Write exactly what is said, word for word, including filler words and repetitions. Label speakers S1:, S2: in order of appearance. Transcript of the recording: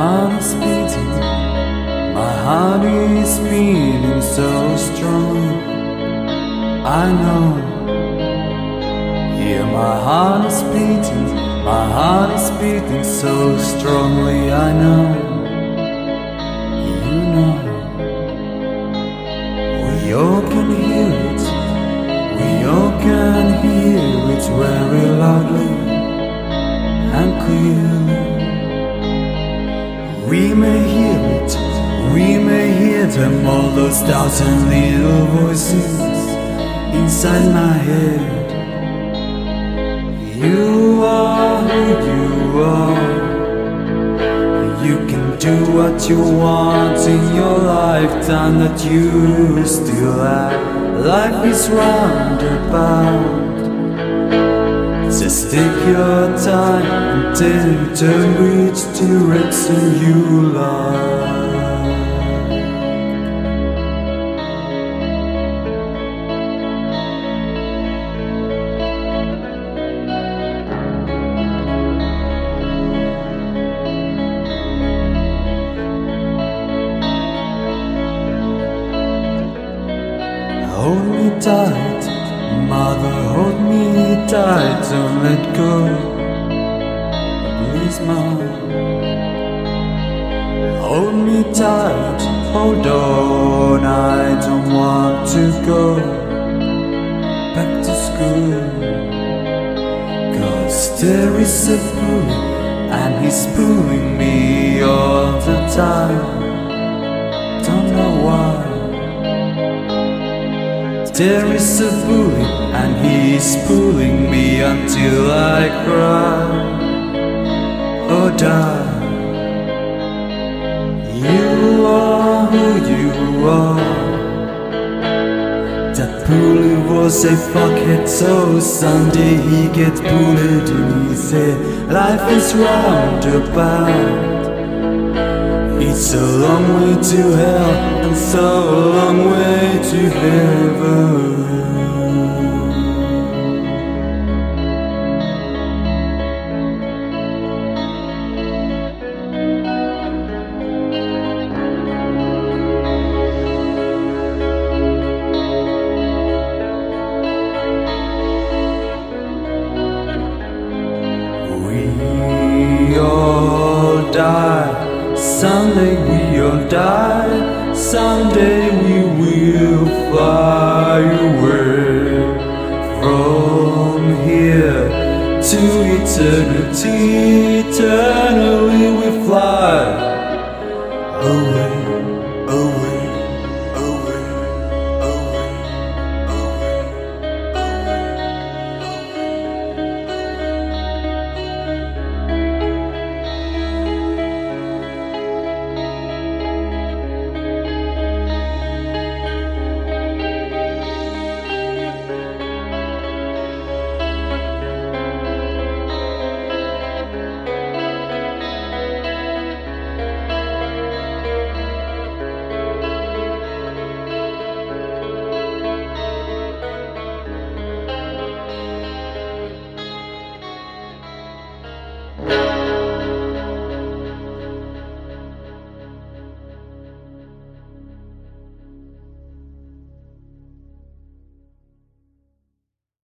S1: heart is beating, my heart is beating so strong. I know. Here my heart is beating, my heart is beating so strongly. I know. You know. We all can hear it, we all can hear it very loudly and clearly. We may hear it, we may hear them, all those thousand little voices inside my head. You are who you are. You can do what you want in your lifetime that you still have. Life is roundabout. Just take your time until you turn which direction you love. Hold me tight, mother, hold me tight, don't let go, please, mom. Hold me tight, hold on, I don't want to go back to school. Cause there is a bully, and he's pulling me all the time. Don't know why. There is a bully, and he's pulling me until I cry or die. You are who you are. That bully was a fuckhead, so someday he gets bullied in his head. Life is roundabout. It's a long way to hell, and so a long way to hell.